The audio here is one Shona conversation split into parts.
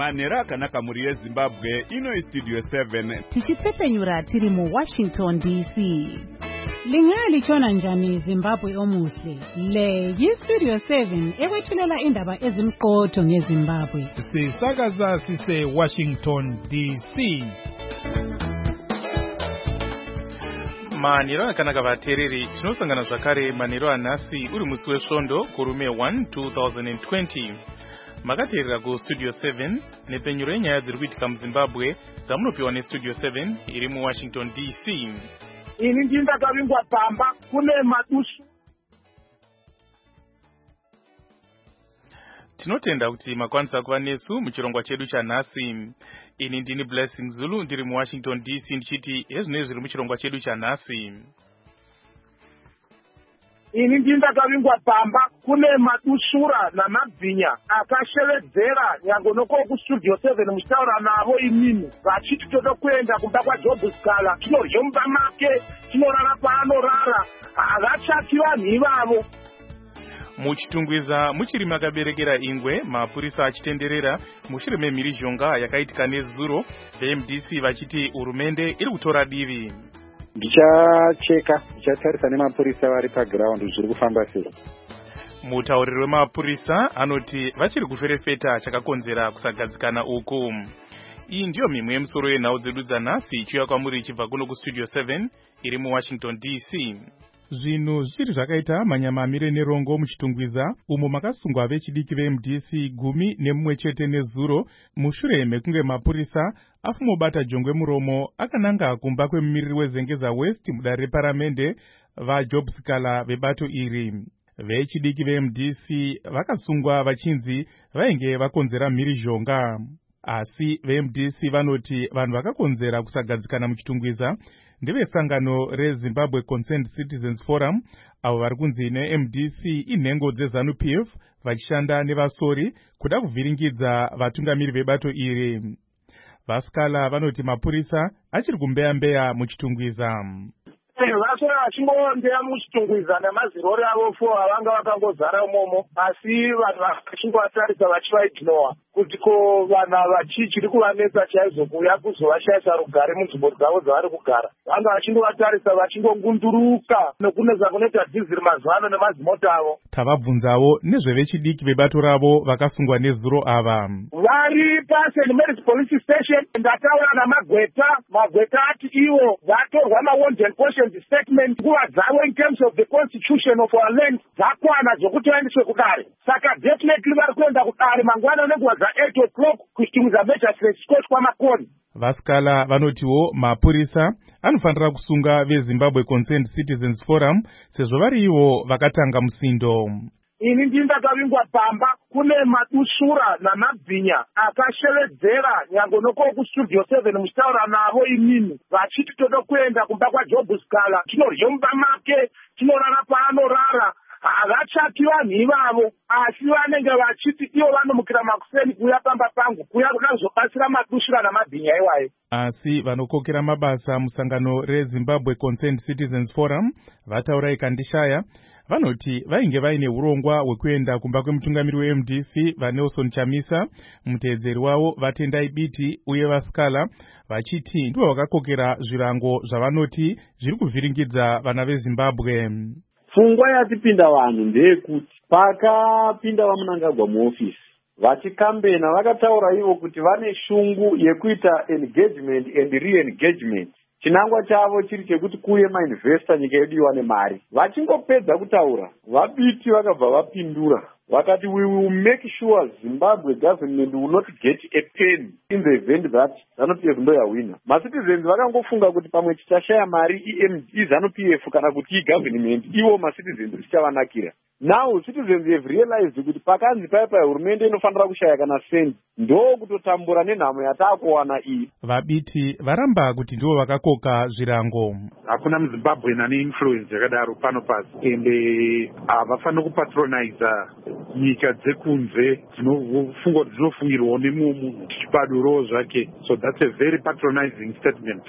Manhero akanaka muri yeZimbabwe, ino iStudio 7. Tichitsepenyura tiri muWashington DC. Lingaya lichona njani Zimbabwe omuhle. Le yiStudio 7 ekwethulela indaba ezimqotho ngeZimbabwe. Sisakaza sise Washington DC. Manhero akanaka vateereri, tinosangana zvakare manhero anhasi uri musi wesvondo kurume 1 2020. Makateerera kuStudio 7 nepenyuro yenyaya dziri kuitika muZimbabwe dzamunopiwa neStudio 7 iri muWashington DC. Ini ndakavingwa pamba kune madusu. Tinotenda kuti makwanisa kuva nesu muchirongwa chedu chanhasi. Ini ndini Blessing Zulu ndiri muWashington DC ndichiti hezvinezvi zviri muchirongwa chedu chanhasi. Ini ndakavingwa pamba kune madusura namabhinya akashevedzera nyango noko kuStudio 7 muchitaura navo imini vachiti toda kuenda kumba kwaJob Scala tinorye mumba make tinorara paanorara havachati vanhu ivavo. Muchitungwiza muchiri makaberekera ingwe, mapurisa achitenderera mushure memhirizhonga yakaitika nezuro, veMDC vachiti hurumende iri kutora divi. Ndichatarisa nemapurisa vari paground zviri kufamba sei. Mutauriri wemapurisa anoti vachiri kuferefeta chakakonzera kusagadzikana uku. Iyi ndiyo mimwe yemusoro yenhau dzedu dzanhasi ichiuya kwamuri ichibva kuno kuStudio 7 iri muWashington DC. Zvinhu zvichiri zvakaita manyama amire nerongo muchitungwiza umo makasungwa vechidiki veMDC 11 chete nezuro mushure mekunge mapurisa afumobata jongwe muromo akananga kumba kwemumiriri weZengeza West mudare reparamende vaJob Scala vebato iri. Vechidiki veMDC vakasungwa vachinzi vainge vakonzera mhirizhonga. Asi veMDC vanoti vanhu vakakonzera kusagadzikana muchitungwiza ndevesangano reZimbabwe Concerned Citizens Forum, avo vari kunzi neMDC inhengo dzeZANU-PF vachishanda nevasori kuda kuvhiringidza vatungamiri vebato iri. VaScala vanoti mapurisa achiri kumbeya muchitungwiza. Vasora vachingondea muchitungwiza nemazirori avo 4 avanga vakangozara umomo, asi vanhu vachingovatarisa vachivaignowa kuti ko vanhu ava chiri kuvanetsa chaizvo kuuya kuzovashayisa rugare munzvimbo dzavo dzavari kugara. Vanga vachingovatarisa vachingongunduruka nekunetsa kunoita dhiziri mazuva ano nemazimota avo. Tavabvunzawo nezvevechidiki vebato ravo vakasungwa nezuro ava. Vari paSt Mary's Police Station, ndataura namagweta ati ivo vatorwa ma-wanted portions statement nguva dzavo in terms of the constitution of our land dzakwana dzokuti vaendeswe kudare. Saka definitely vari kuenda kudare mangwana nenguva za8 o'clock kuchitungwiza Magistrate Court kwamakoni. VaScala vanotiwo mapurisa anofanira kusunga veZimbabwe Concerned Citizens Forum sezvo vari ivo vakatanga musindo. Ini ndakavingwa pamba kune madusura namabhinya akashevedzera nyango noko kuStudio 7 muchitaura navo imini vachiti toda kuenda kumba kwaJob Scala tinorye mumba make tinorara paanorara havachati vanhu ivavo, asi vanenge vachiti ivo vanomukira makuseni kuuya pamba pangu kuuya kuda kuzobatsira madusura namabhinya iwayo. Asi vanokokera mabasa musangano reZimbabwe Concerned Citizens Forum vataura ikandishaya vanoti vainge vaine urongwa hwekuenda kumba kwemutungamiri weMDC vaNelson Chamisa, muteedzeri wavo vaTendai Biti uye vaScala vachiti ndivo vakakokera zvirango zvavanoti zviri kuvhiringidza vana veZimbabwe. Pfungwa yatipinda vanhu ndeyekuti pakapinda vaMunangagwa muofisi vachikambena vakataura ivo kuti vane shungu yekuita engagement and re-engagement. Chinangwa chavo chiri chekuti kuuye mainvesta nyika yedu iwane mari. Vachingopedza kutaura vaBiti vakabva vapindura vakati we will make sure Zimbabwe government will not get a pen in the event that ZANU-PF ndo yawina. Macitizens vakangofunga kuti pamwe chichashaya mari iZANU-PF kana kuti igovernment ivo macitizens chichavanakira. Now citizens have realized kuti pakanzi paya hurumende inofanira kushaya kana sendi ndo kutotambura nenhamo yataakuwana iyi. VaBiti varamba kuti ndivo vakakoka zvirango. Hakuna muZimbabwe ane influence yakadaro pano pasi ende havafanira kupatronize nyika dzekunze dzinofunga kuti dzinofungirwawo nemumu chipaduro zvake. So that's a very patronizing statement.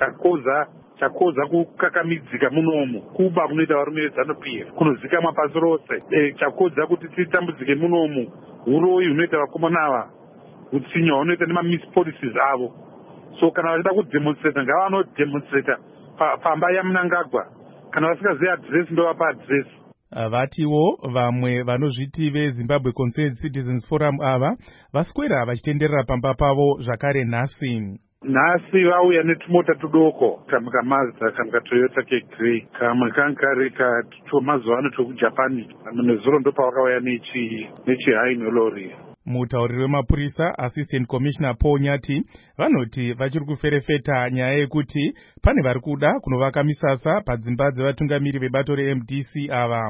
Chakoza kukakamidzika munomu kuba kunoita varume veZANU-PF kunozikamwa pasi rose. Chakoza kuti titambudzike munomu uroyi unoita vakomana ava utsinya wanoita nemamiss policies avo. So kana vachida kudemonstrata ngavanodemonstrata pamba yaMnangagwa, kana vasikazivi adresi ndovapa adresi. Vatiwo vamwe vanozviti veZimbabwe Concerned Citizens Forum ava vaswera vachitenderera pamba pavo zvakare nhasi. Nhasi vauya netumota tudoko, kamwe kaMazda, kamwe kaToyota kegrey, kamwe kankari kamazuva ano tokujapani, kamwe nezuro ndopavakauya nechihai nolori. Mutauriri wemapurisa Assistant Commissioner Paul Nyati vanoti vachiri kuferefeta nyaya yekuti pane vari kuda kunovaka misasa padzimba dzevatungamiri vebato reMDC ava.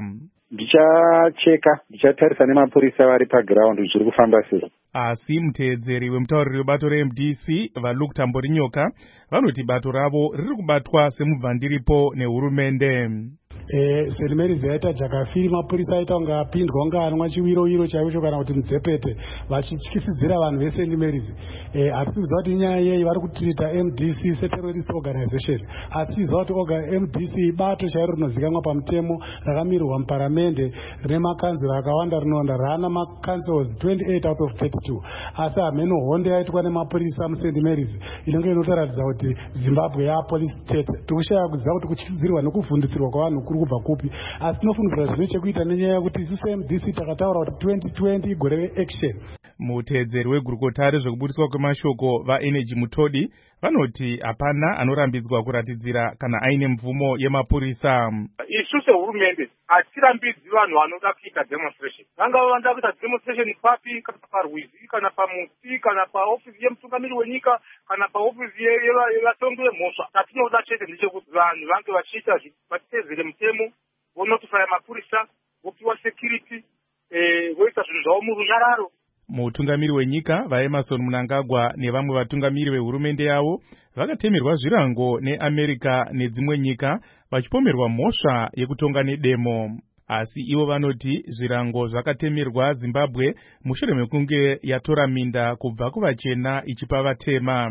Ndichatarisa nemapurisa vari paground zviri kufamba sei. Asi muteedzeri wemutauriri webato reMDC vaLuke Tamborinyoka vanoti bato ravo riri kubatwa semubvandiripo nehurumende. St. Mary's yaita jakafiri, mapurisa aita kunge apindwa kunge anwa chiwiro chaicho kana kuti mudzepete vachityisidzira vanhu veSt. Mary's. Hatisiziva kuti nyaya yeyi vari kutirita MDC seterrorist organization. Hatisiziva kuti MDC ibato chairo rinozikanwa pamutemo rakamirirwa muparamende rine makanzuro akawanda rinowanda rana macancels 28 out of 32. Asi hameno hondo yaitwa nemapurisa muSt. Mary's inenge inotaratidza kuti Zimbabwe yapolice state. Tikushaya kuziva kuti kutyisidzirwa nekuvhundisirwa kwavanhu kuri kubva kupi. Asi tinofungidzira zvine chekuita nenyaya yekuti isusu MDC takataura kuti 2020 igore reaction. Muteedzeri wegurukota zvekubudiswa kwemashoko vaEnergy Mutodi vanoti hapana anorambidzwa kuratidzira kana aine mvumo yemapurisa. Isu sehurumende hatirambidzi vanhu vanoda kuita demonstration. Vangava vanoda kuita demonstration papi, kana parwizi, kana pamuti, kana paofisi yemutungamiri wenyika, kana paofisi yevatongi vemhosva. Chatinoda chete ndechekuti vanhu vange vachiita vatitedzere mutemo, vonotifaya mapurisa, vopiwa security, voita zvinhu zvavo murunyararo. Mutungamiri wenyika vaEmmerson Mnangagwa nevamwe vatungamiri vehurumende yavo vakatemerwa zvirango neAmerica nedzimwe nyika vachipomerwa mhosva yekutonga nedemo. Asi ivo vanoti zvirango zvakatemerwa Zimbabwe mushure mekunge yatora minda kubva kuvachena ichipa vatema.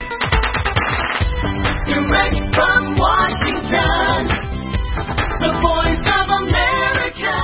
Direct from Washington, the voice of America.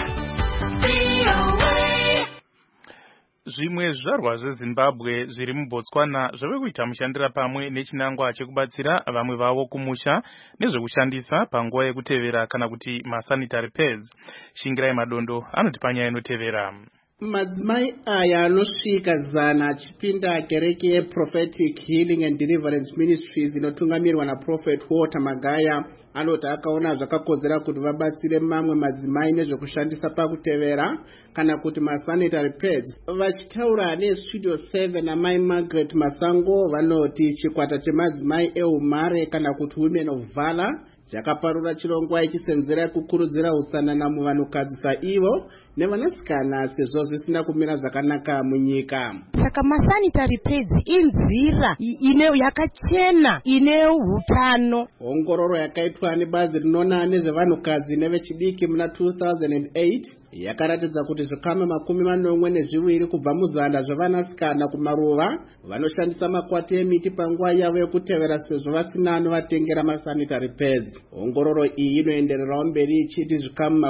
Zvimwe zvizvarwa zveZimbabwe zviri muBotswana zvave kuita mushandira pamwe nechinangwa chekubatsira vamwe vavo kumusha nezvekushandisa panguva yekutevera kana kuti masanitary pads. Shingirai Madondo anoti panyaya inotevera. Madzimai aya anosvika 100 achipinda kereke yeProphetic Healing and Deliverance Ministries inotungamirwa naProphet Walter Magaya anoti akaona zvakakodzera kuti vabatsire mamwe madzimai nezvekushandisa pakutevera kana kuti masanitary pads. Vachitaura neStudio 7 amai Margaret Masango vanoti chikwata chemadzimai eumhare kana kuti Women of Valor chakaparura chirongwa ichisenzera kukurudzira utsanana muvanhukadzi saivo nevanasikana sezvo zvisina kumira zvakanaka munyika. Saka masanitary pads inzira yakachena ine hutano. Ongororo yakaitwa nebazi rinoona nezvevanhukadzi nevechidiki muna 2008 yakaratidza kuti zvikamu 42 kubva muzana zvevanasikana kumaruva vanoshandisa makwati emiti panguva yavo yekutevera sezvo vasina anovatengera masanitary pads. Ongororo iyi inoendererawo mberi ichiti zvikamu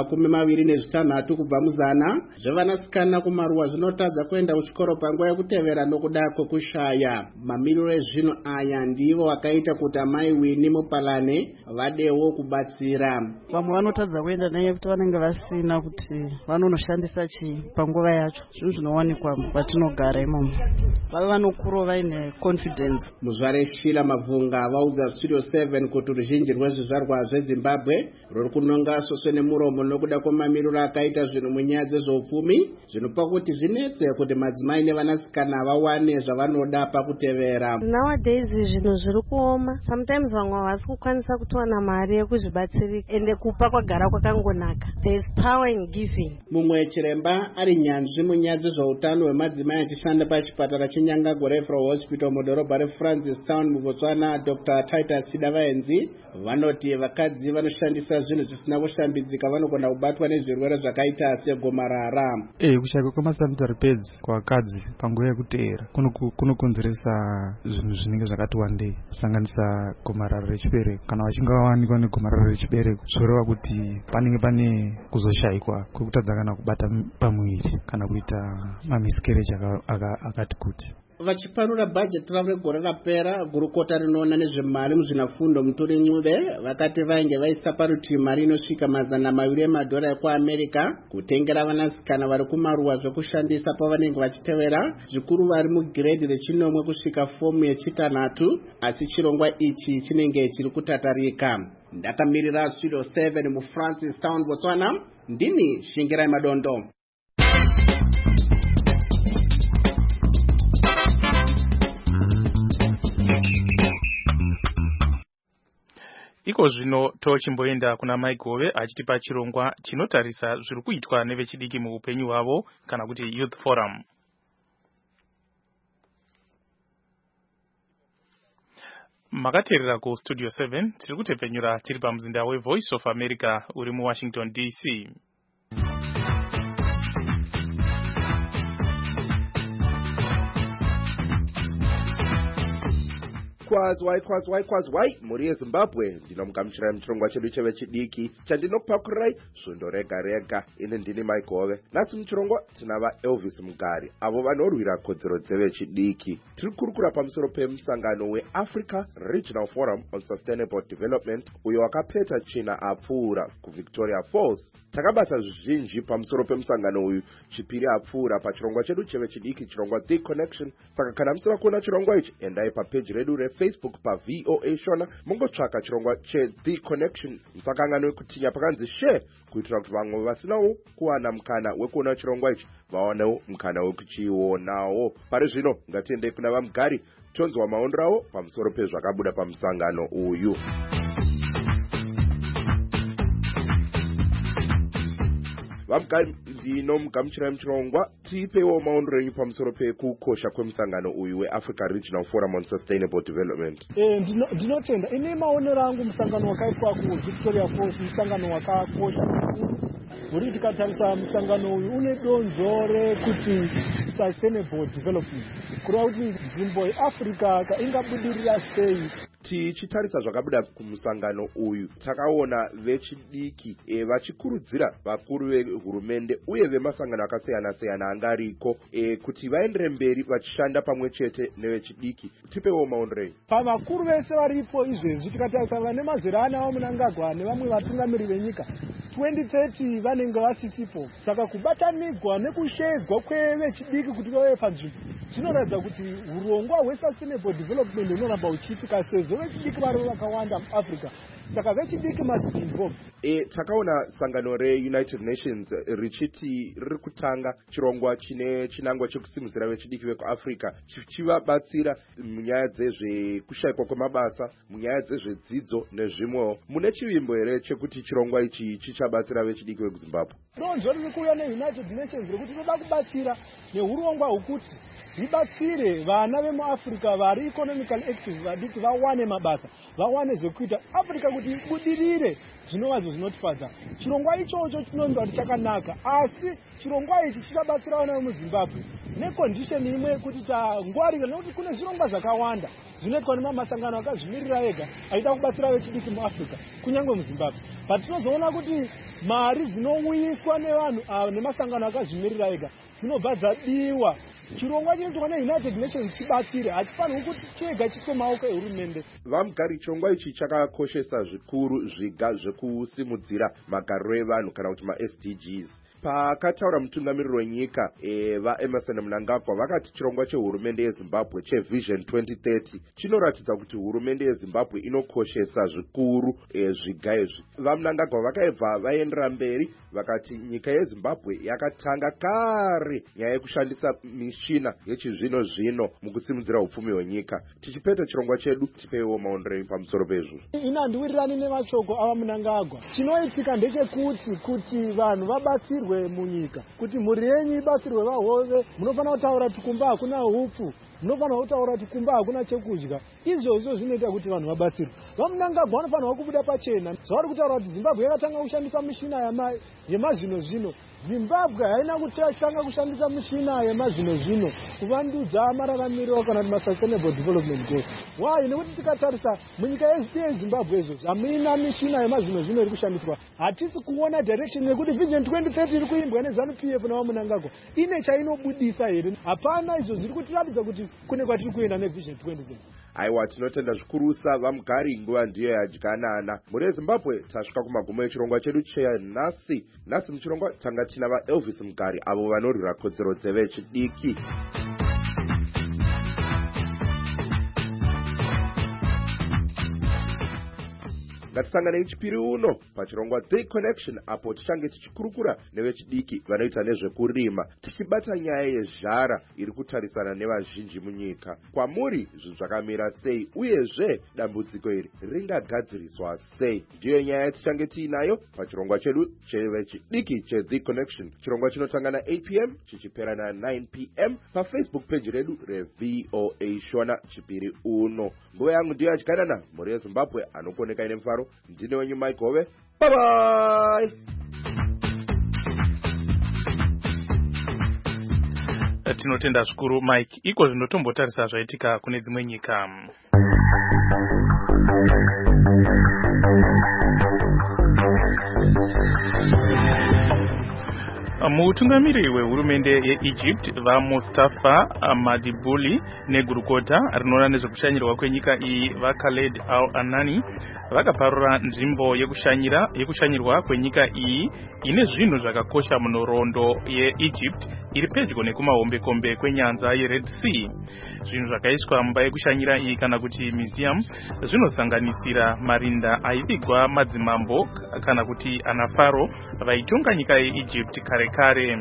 26 kubva muzana zvevanasikana kumaruva zvinotadza kuenda kuchikoro panguva yekutevera nokuda kwekushaya. Mamiriro ezvinhu aya ndivo vakaita kuti amai Winnie Mupalane vadewo kubatsira. Vamwe vanotadza kuenda naye kuti vanenge vasina kuti vanonoshandisa chii panguva yacho. Zvinhu zvinowanikwa patinogara imomo. Vave vanokuro vaine confidence. Muzvare Shila Mavunga vaudza Studio 7 kuti ruzhinji rwezvizvarwa zveZimbabwe ruri kunonga soswe nemuromo nokuda kwemamiriro akaita zvinhu munyaya dzezveupfumi zvinopa kuti zvinetse kuti madzimai nevanasikana vawane zvavanoda pakutevera. Nowadays zvinhu zviri kuoma. Sometimes vamwe havasi kukwanisa kutowana mari yekuzvibatsirika ende kupa kwagara kwakangonaka. There is power in giving. Mumwe chiremba ari nyanzvi munyaya dzezveutano hwemadzimai achishanda pachipatara cheNyangago Referral Hospital mudhorobha reFrancistown muBotswana Dr. Titus Sidavaenzi vanoti vakadzi vanoshandisa zvinhu zvisina kushambidzika vanogona kubatwa nezvirwere zvakaita segomarara. Kushayika kwemasanitary pads kwavakadzi panguva yekuteera kunokonzeresa zvinhu zvinenge zvakati wandei kusanganisa gomarara rechibereko. Kana vachinge vawanikwa negomarara rechibereko zvoreva kuti panenge pane kuzoshayikwa nekutadza kana kubata pamuviri kana kuita mamiscarriage akati kuti. Vachiparura bhajeti ravo regore rapera, gurukota rinoona nezvemari muzvinafundo Mutore Ncube vakati vainge vaisa parutivi mari inosvika $200 emadhora ekuAmerica kutengera vanasikana vari kumaruwa zvekushandisa pavanenge vachitevera, zvikuru vari mugiredhi rechinomwe kusvika fomu yechitanhatu, asi chirongwa ichi chinenge chiri kutatarika. Ndakamirira Studio 7 muFrancistown, Botswana, ndini Shingirai Madondo. Iko zvino tochimboenda kuna Maigove achitipa chirongwa chinotarisa zviri kuitwa nevechidiki muupenyu hwavo kana kuti Youth Forum. Makateerera ku Studio 7 tiri kutepenyura tiri pamuzinda weVoice of America uri muWashington DC. Kwazwai muri yeZimbabwe ndinomugamuchirai muchirongwa chedu chevechidiki chandinokupakurai svondo rega ine ndini Maigove. Nhasi muchirongwa tina vaElvis Mugari avo vanorwira kodzero dzevechidiki. Tiri kurukura pamusoro pemusangano weAfrica Regional Forum on Sustainable Development uyo wakapeta china apfuura kuVictoria Falls. Takabata zvizhinji pamusoro pemusangano uyu chipiri apfuura pachirongwa chedu chevechidiki, chirongwa The Connection. Saka kana musina kuona chirongwa ichi, endai papeji redu Facebook pa VOA Shona mungotsvaka chirongwa The Connection. Musakanganwe kutinya pakanzi share kuitira kuti vamwe vasinawo kuwana mukana wekuona chirongwa ichi vaonewo mukana wekuchionawo. Pari zvino ngatiende kuna vaMugari tonzwa maondero avo pamusoro pezvakabuda pamusangano uyu. VaMugari ndinomugamuchirai muchirongwa, tipewo maondero enyu pamusoro pekukosha kwemusangano uyu weAfrica Regional Forum on Sustainable Development. Ndinotenda ine maonero angu musangano wakaitwa kuVictoria Falls musangano wakakosha. Muri tikatarisa musangano uyu une donzo rekuti sustainable development, kureva kuti nzvimbo yeAfrica ingabudirira sei. Tichitarisa zvakabuda kumusangano uyu, takaona vechidiki vachikurudzira vakuru vehurumende uye vemasangano akasiyana-siyana angariko kuti vaendere mberi vachishanda pamwe chete nevechidiki. Tipewo maondero enyu. Pavakuru vese varipo izvezvi tikatarisa vane mazera ana vaMunangagwa nevamwe vatungamiri venyika 2030 vanenge vasisipo. Saka kubatanidzwa nekushedzwa kwevechidiki kuti vave panzvimbo zvinoratidza kuti urongwa hwesustainable development hunoramba huchiitika sezvo vechidiki vari vakawanda muAfrica. Saka vechidiki must be involved. Takaona sangano reUnited Nations richiti riri kutanga chirongwa chine chinangwa chekusimudzira vechidiki vekuAfrica chichivabatsira munyaya dzezvekushayikwa kwemabasa, munyaya dzezvedzidzo nezvimwewo. Mune chivimbo here chekuti chirongwa ichi chichabatsira vechidiki vekuZimbabwe? Donzo riri kuuya neUnited Nations rekuti toda kubatsira neurongwa hwekuti vibatsire vana vemuAfrica vari economically active vadiki vawane mabasa, vawane zvekuita Africa kuti ibudirire zvinova zvinotifadza. Chirongwa ichocho chinonzwa kuti chakanaka, asi chirongwa ichi chichabatsira vana vemuZimbabwe necondition imwe kuti tangwarira, nekuti kune zvirongwa zvakawanda zvinoitwa nemamasangano akazvimirira ega aida kubatsira vechidiki muAfrica kunyange muZimbabwe. Patinozoona kuti mari dzinouyiswa nevanhu nemasangano akazvimirira ega dzinobva dzadiwa. Chirongwa chinoitwa neUnited Nations chibatsire, hachifanirwi kuti chega chiiswe maoko ehurumende. VaMugari, chirongwa ichi chakakoshesa zvikuru zviga zvekusimudzira magariro evanhu kana kuti maSDGs. Pakataura mutungamiriri wenyika vaEmerson Mnangagwa vakati chirongwa chehurumende yeZimbabwe cheVision 2030 chinoratidza kuti hurumende yeZimbabwe inokoshesa zvikuru zviga izvi. VaMnangagwa vakaibva vaendera mberi vakati nyika yeZimbabwe yakatanga kare nyaya yekushandisa mishina yechizvino zvino mukusimudzira upfumi hwenyika. Tichipeta chirongwa chedu, tipewo maondero pamusoro pezvo. Ina ndiwirirani nemashoko avaMnangagwa. Chinoitika ndechekuti vanhu vabatsirwe munyika, kuti mhuri yenyu ibatsirwe vahove, munofanira kutaura tukumba hakuna hupfu. munofanirwa kutaura kuti kumba hakuna chekudya. Izvozvo zvinoita kuti vanhu vabatsirwe. Vamunangagwa vanofanirwa kubuda pachena. Zvavari kutaura kuti Zimbabwe yakatanga kushandisa mishina yemazvino zvino. Zimbabwe haina kutanga kushandisa mishina yemazvino zvino kuvandudza mararamiro kana kuti sustainable development goals. Why? Nekuti tikatarisa munyika yeZimbabwe izvo hamuna mishina yemazvino zvino iri kushandiswa. Hatisi kuona direction yekuti Vision 2030 iri kuimbwa neZANU-PF naVamunangagwa ine chainobudisa here. Hapana, izvo zviri kutiratidza kuti kune kwatiri kuenda neVision 2030. Aiwa, tinotenda zvikurusa vamugari, nguva ndiyo yadyanana. Muri yeZimbabwe tasvika kumagumo echirongwa chedu chenhasi. Nhasi muchirongwa tanga tina vaElvis Mugari avo vanorwira kodzero dzevechidiki. Ngatisanganei chipiri uno pachirongwa The Connection, apo tichange tichikurukura nevechidiki vanoita nezvekurima, tichibata nyaya yezhara iri kutarisana nevazhinji munyika. Kwamuri zvinhu zvakamira sei, uyezve dambudziko iri ringagadziriswa sei? Ndiyo nyaya yatichange tiinayo pachirongwa chedu chevechidiki cheThe Connection. Chirongwa chinotanga na8 p.m. chichipera na9 p.m. pafacebook page redu reVOA Shona chipiri uno. Nguva yangu ndiyo yadyanana. Muri yeZimbabwe anokuoneka ine mfaro. Ndine wenyu Mike Hove. Bye bye. Tinotenda zvikuru Mike. Iko zvinotombotarisa zvaitika kune dzimwe nyika. Mutungamiri wehurumende yeEgypt vaMustafa Madibuli negurukota rinoona nezvekushanyirwa kwenyika iyi vaKhaled Al-Anani vakaparura nzvimbo yekushanyirwa kwenyika iyi ine zvinhu zvakakosha munhoroondo yeEgypt iri pedyo nekumahombekombe kwenyanza yeRed Sea. Zvinhu zvakaiswa mumba yekushanyira iyi kana kuti museum zvinosanganisira marinda aivigwa madzimambo kana kuti anafaro vaitonga nyika yeEgypt kare.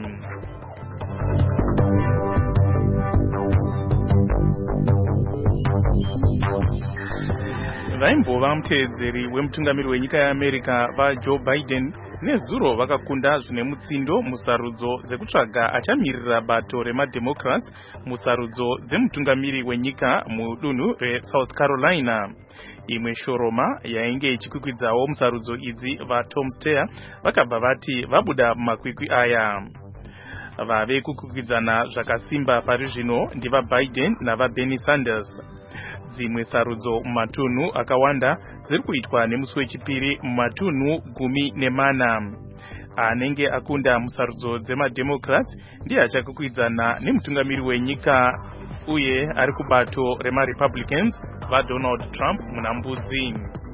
Vaimbova muteedzeri wemutungamiri wenyika yeAmerica vaJoe Biden nezuro vakakunda zvine mutsindo musarudzo dzekutsvaga achamirira bato remademocrats musarudzo dzemutungamiri wenyika mudunhu reSouth Carolina. Imwe shoroma yainge ichikwikwidzao musarudzo idzi vaTom Steyer vakabva vati vabuda mumakwikwi aya. Vave kukwikwidzaana zvakasimba pari zvino ndivaBiden navaBernie Sanders. Dzimwe sarudzo mumatunhu akawanda dziri kuitwa nemusi wechipiri mumatunhu 14. Anenge akunda musarudzo dzemademocrats ndiye achakwikwidzaana nemutungamiri wenyika uye ari kubato remaRepublicans vaDonald Trump munambudzi.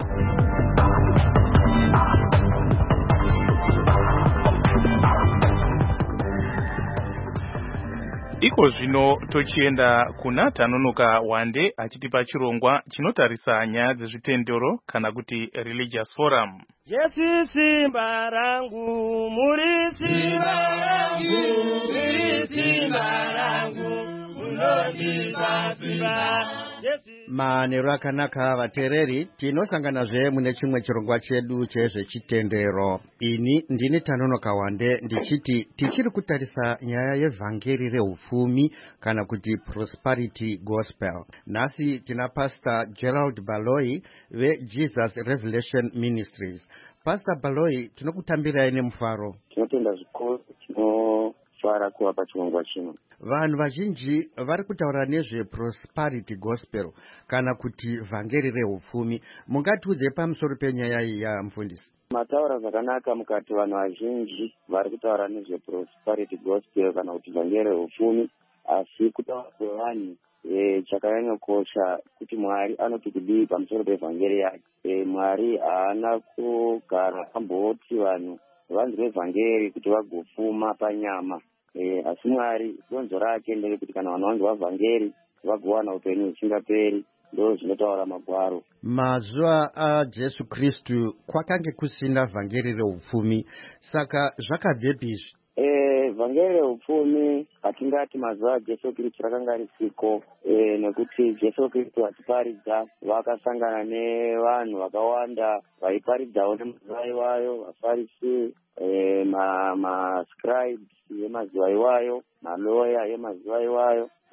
Iko zvino tochienda kuna Tanonoka Wande achitipa chirongwa chinotarisa nyaya dzezvitendero kana kuti religious forum. Jesu simba rangu, muri simba rangu, muri simba rangu, munondipa simba. Manheru akanaka vateereri, tinosanganazve mune chimwe chirongwa chedu chezvechitendero. Ini ndini Tanonoka Wande ndichiti tichiri kutarisa nyaya yevhangeri reupfumi kana kuti prosperity gospel. Nhasi tina Pastor Gerald Baloyi veJesus Revelation Ministries. Pastor Baloyi, tinokutambirai nemufaro. Tinotenda zvikuru, tinofara kuva pachirongwa chino. Vanhu vazhinji vari kutaura nezveprosperity gospel kana kuti vhangeri reupfumi. Mungatiudze pamusoro penyaya iyi mufundisi? Mataura zvakanaka mukati vanhu vazhinji vari kutaura nezveprosperity gospel kana kuti vhangeri reupfumi, asi kutaura kwevanhu chakanyanyokosha kuti Mwari anoti kudii pamusoro pevhangeri yake. Mwari haana kugara pamboti vanhu vanzwe vhangeri kuti vagopfuma panyama. Asi Mwari donzo rake nderekuti kana vanhu vanzwa vhangeri vagowana upenyu husingaperi. Ndo zvinotaura Magwaro. Mazuva aJesu Kristu kwakange kusina vhangeri reupfumi, saka zvakabvepizvi? Vhangeri reupfumi hatingati mazuva aJesu Kristu rakanga risiko, nekuti Jesu Kristu atiparidza vakasangana nevanhu vakawanda vaiparidzawo nemazuva iwayo, vaFarisi, mascribes emazuva iwayo, maloya emazuva iwayo,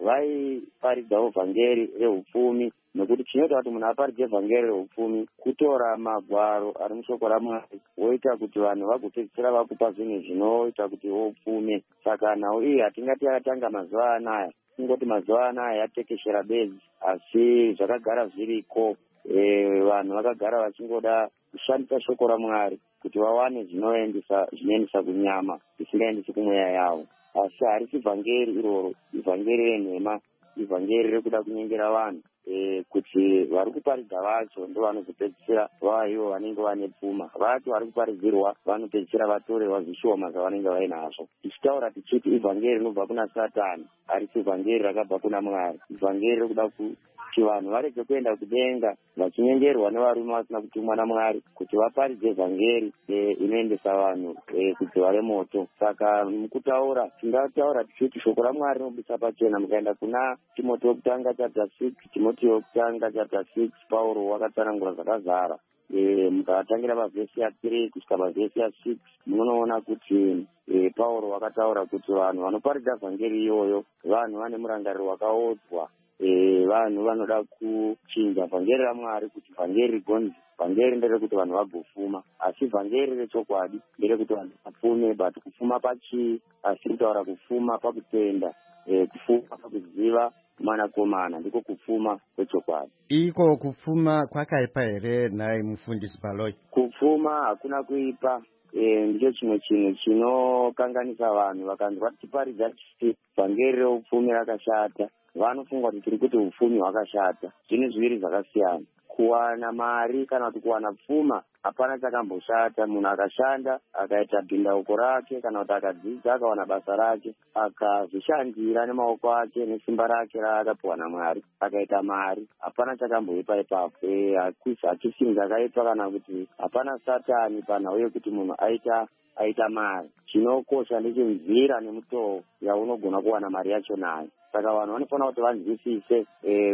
vaiparidzawo vhangeri reupfumi, nekuti chinoita kuti munhu aparidze vhangeri reupfumi kutora magwaro ari mushoko raMwari woita kuti vanhu vagopedzisira vakupa zvinhu zvinoita kuti upfume. Saka nhau iyi hatingati yakatanga mazuva anaya, kungoti mazuva anaya yatekeshera bedzi, asi zvakagara zviriko. Vanhu vakagara vachingoda kushandisa shoko raMwari kuti vawane zvinoendesa kunyama zvisingaendesi kumweya yavo, asi harisi vhangeri iroro, ivhangeri renhema, ivhangeri rekuda kunyengera vanhu kuti vari kuparidza vacho ndo vanozopedzisira vava ivo vanenge vane pfuma, vacho vari kuparidzirwa vanopedzisira vatorerwa zvishoma zvavanenge vainazvo. Tichitaura tichiti ivhangeri rinobva kuna Satani, harisi ivhangeri rakabva kuna Mwari. Ivhangeri rekuda kuti vanhu varege kuenda kudenga vachinyengerwa nevarume vasina kutumwa naMwari kuti vaparidze vhangeri inoendesa vanhu kudziva remoto. Saka mukutaura tingataura tichiti shoko raMwari rinobudisa pachena. Mukaenda kuna Timoti wokutanga chapter 6, Timoti wokutanga chapter 6, Pauro wakatsanangura zvakazara. Mukatangira pavhesi ya3 kusvika pavhesi ya6 munoona kuti Pauro wakataura kuti vanhu vanoparidza vhangeri iyoyo vanhu vane murangariro wakaodzwa. Vanhu vanoda kuchinja vhangeri raMwari kuti vhangeri rigonzi vhangeri nderekuti vanhu vagofuma, asi vhangeri rechokwadi nderekuti vanhu vapfume. But kufuma pachii? Asi kutaura kufuma pakutenda, kufuma pakuziva mwanakomana ndiko kufuma kwechokwadi. Iko kufuma kwakaipa here naye mufundisi Baloyi? Kufuma hakuna kuipa. Ndicho chimwe chinhu chinokanganisa vanhu. Vakanzwa tichiparidza tichiti vhangeri reupfumi rakashata, vanofunga kuti tiri kuti upfumi hwakashata. Zvinhu zviviri zvakasiyana. Kuwana mari kana kuti kuwana pfuma hapana chakamboshata. Munhu akashanda akaita bhindauko rake kana kuti akadzidza akawana basa rake akazvishandira nemaoko ake nesimba rake raakapiwa naMwari akaita mari, hapana chakamboipa ipapo. Hachisi zvakaipa kana kuti hapana Satani panhau yekuti munhu aita mari. Chinokosha ndechenzira nemutoo yaunogona kuwana mari yacho nayo. Saka vanhu vanofanira kuti vanzwisise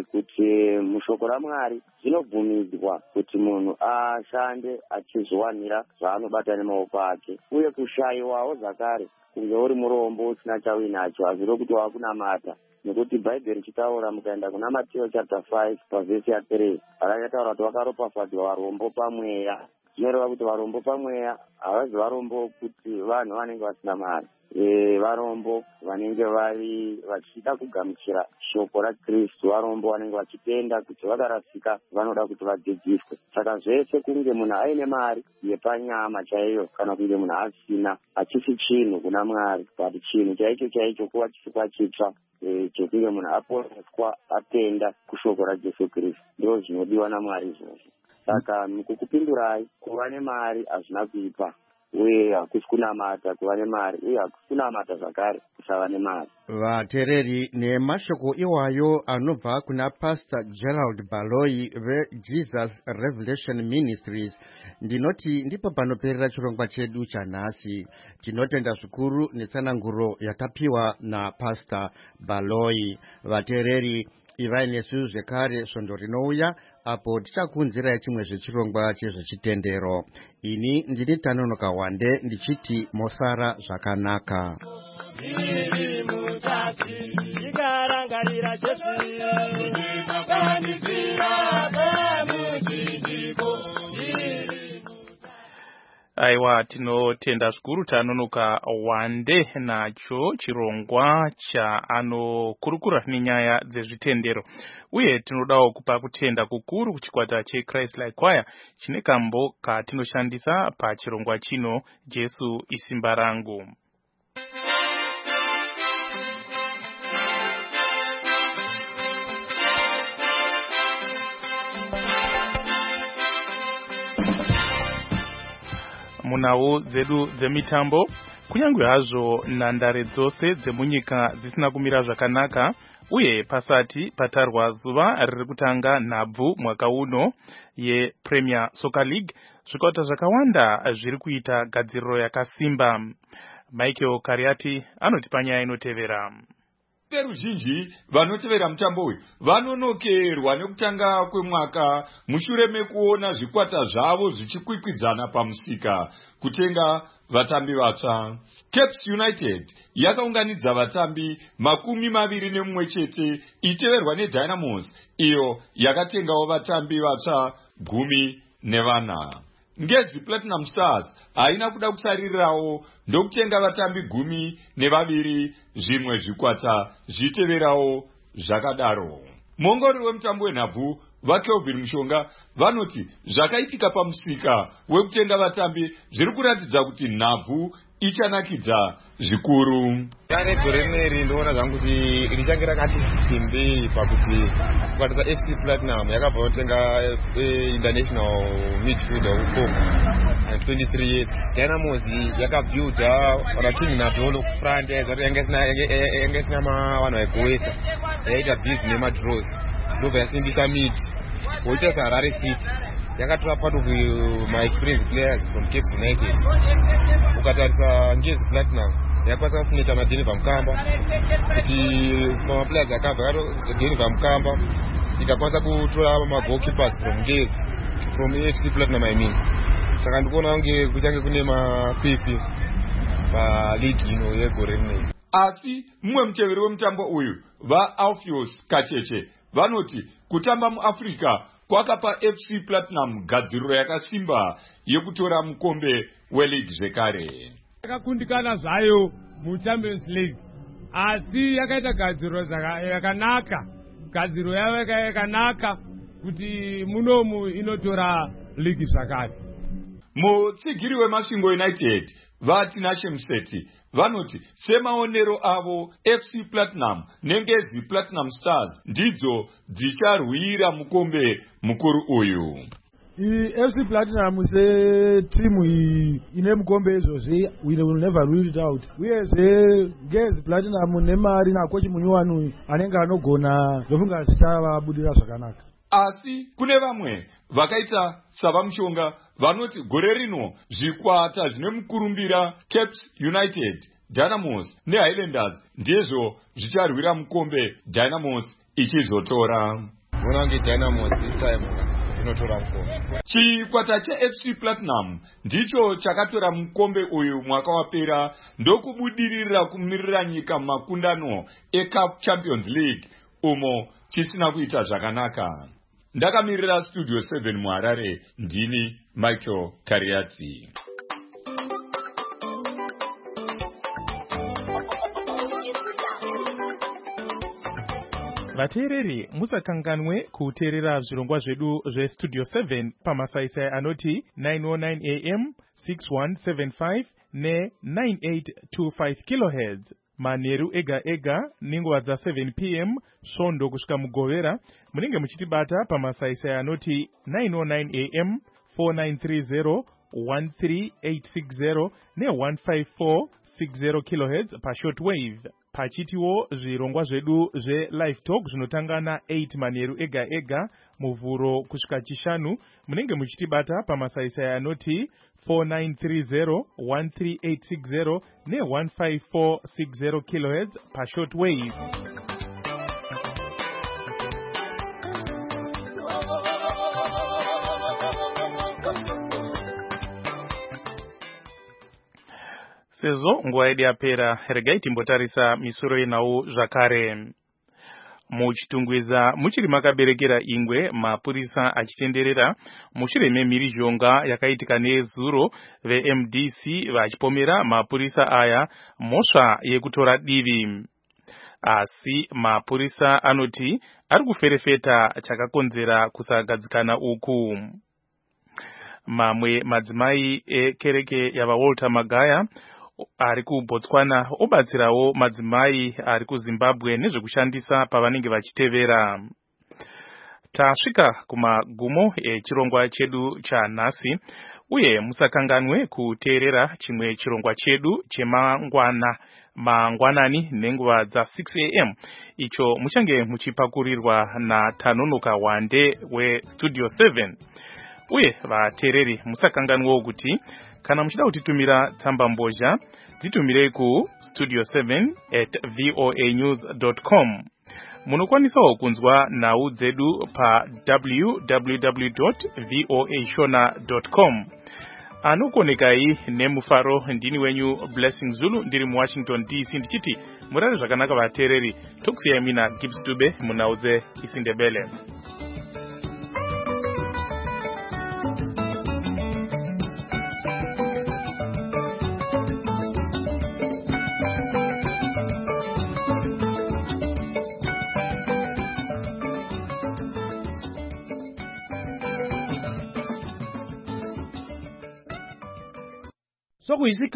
kuti mushoko raMwari zvinobvumidzwa kuti munhu ashande achizviwanira zvaanobata nemaoko ake, uye kushayiwawo zvakare kunge uri murombo usina chawinacho hazviro kuti wakunamata. Nekuti Bhaibheri richitaura, mukaenda kuna Mateo chapter 5 pavhesi ya3 rakataura kuti vakaropafadzwa varombo pamweya. Zvinoreva kuti varombo pamweya havazi varombo kuti vanhu vanenge vasina mari, varombo vanenge vachida kugamuchira shoko raKristu, varombo vanenge vachitenda kuti vakarasika vanoda kuti vadzidziswe. Saka zvese kunge munhu aine mari yepanyama chaiyo kana kunge munhu asina, hachisi chinhu kuna Mwari, but chinhu chaicho kuva chisikwa chitsva chekunge munhu aponeswa atenda kushoko raJesu Kristu. Ndo zvinodiwa naMwari izvozvo. Saka mukukupindurai, kuva nemari hazvina kuipa, uye hakusi kunamata kuva nemari, uye hakusi kunamata zvakare kusava nemari. Vateereri, nemashoko iwayo anobva kuna Pastor Gerald Baloyi veJesus Revelation Ministries, ndinoti ndipo panoperera chirongwa chedu chanhasi. Tinotenda zvikuru netsananguro yatapiwa naPastor Baloyi. Vateereri, ivai nesu zvekare svondo rinouya apo tichakunzirai chimwe zvechirongwa chezvechitendero. Ini ndini Tanonoka Wande ndichiti mosara zvakanaka. Aiwa, tinotenda zvikuru Tanonoka Wande nacho chirongwa chaanokurukura nenyaya dzezvitendero. Uye tinodawo kupa kutenda kukuru kuchikwata cheChrist Like Choir chine kambo katinoshandisa pachirongwa chino, Jesu isimba rangu. Munhau dzedu dzemitambo, kunyange hazvo nhandare dzose dzemunyika dzisina kumira zvakanaka, uye pasati patarwa zuva riri kutanga nhabvu mwaka uno yePremier Soccer League, zvikauta zvakawanda zviri kuita gadziriro yakasimba. Michael Kariati anotipa nyaya inotevera. veruzhinji vanotevera mutambo uyu vanonokerwa nekutanga kwemwaka mushure mekuona zvikwata zvavo zvichikwikwidzana pamusika kutenga vatambi vatsva. Caps United yakaunganidza vatambi 21 chete iteverwa neDynamos iyo yakatengawo vatambi vatsva 14. Ngezi Platinum Stars haina kuda kusaririrawo ndokutenga vatambi 12 zvimwe zvikwata zviteverawo zvakadaro. Muongorori wemutambo wenhabvu vaKelvin Mushonga vanoti zvakaitika pamusika wekutenga vatambi zviri kuratidza kuti nhabvu ichanakidza zvikuru. Gore rineri ndoona zvangu kuti richange rakati simbi pakuti kukwatisa FC Platinum yakabva kutenga international midfielder weCongo 23 years. Dynamos yakabuilda ratimu nadolo front yanga isina vanhu vaigowesa yaita busy nemadraws ndobva yasimbisa mid woita saHarare City yakatora part of my experienced players from Cape United. Ukatarisa Ngezi Platinum yakwanisa kusineta naDenver Mukamba kuti pamaplayers akabva Denver Mukamba ikakwanisa kutora magoalkeepers from Ngezi from FC Platinum I mean. Saka ndikuona kunge kuchange kune makwikwi paligi ino yegore rineri. Asi mumwe muteveri wemutambo uyu vaAlpheus Kacheche vanoti kutamba muAfrica kwakapa FC Platinum gadziriro yakasimba yekutora mukombe weLeague zvekare. Yakakundikana zvayo muChampions League asi yakaita gadziriro yakanaka. Gadziriro yavo yakanaka kuti munomu inotora league zvakare. Mutsigiri weMasvingo United vaTinashe Museti vanoti semaonero avo FC Platinum neNgezi Platinum Stars ndidzo dzicharwira mukombe mukuru uyu. FC Platinum setimu ine mukombe izvozvi we will never rule it out. Uyezve Ngezi Platinum nemari nakochi munyowani anenge anogona ndofunga zvichavabudira zvakanaka. Asi kune vamwe vakaita savaMushonga vanoti gore rino zvikwata zvine mukurumbira Caps United, Dynamos neHighlanders ndizvo zvicharwira mukombe Dynamos ichizotora. Bona nge Dynamos this time inotora mukombe. Chikwata cheFC Platinum ndicho chakatora mukombe uyu mwaka wapera ndokubudirira kumirira nyika makundano eCup Champions League umo chisina kuita zvakanaka. Ndakamirira Studio 7 muHarare ndini Michael Kariati. Vateereri musakanganwe kuteerera zvirongwa zvedu zveStudio 7 pamasaisai anoti 909 AM 6175 ne9825 kHz manheru ega ega nenguva dza7 PM svondo kusvika mugovera. Munenge muchitibata pamasaisai anoti 909 AM 4930 13860 ne15460 kHz pashortwave. Pachitiwo zvirongwa zvedu zveLive Talk zvinotanga na8 manheru ega ega muvhuro kusvika chishanu. Munenge muchitibata pamasaisai anoti 4930 13860 ne15460 kHz pashortwave. Sezvo nguva yedu yapera, regai timbotarisa misoro yenhau zvakare. Muchitungwiza muchiri makaberekera ingwe, mapurisa achitenderera mushure memhirizhonga yakaitika nezuro veMDC vachipomera mapurisa aya mhosva yekutora divi. Asi mapurisa anoti ari kuferefeta chakakonzera kusagadzikana uku. Mamwe madzimai ekereke yavaWalter Magaya ari kuBotswana obatsirawo madzimai ari kuZimbabwe nezvekushandisa pavanenge vachitevera. Tasvika kumagumo echirongwa chedu chanhasi, uye musakanganwe kuteerera chimwe chirongwa chedu mangwanani nenguva dza6 AM icho muchange muchipakurirwa naTanonoka Wande weStudio 7. Uye vateereri musakanganwewo kuti kana muchida kutitumira tsamba mbozha dzitumire ku studio7@voanews.com. Munokwanisawo kunzwa nhau dzedu pa www.voashona.com. Anokonekai nemufaro ndini wenyu Blessing Zulu ndiri mu Washington DC ndichiti murare zvakanaka vateereri. Tokusiyai mina Gibbs Dube munauze isindebele. So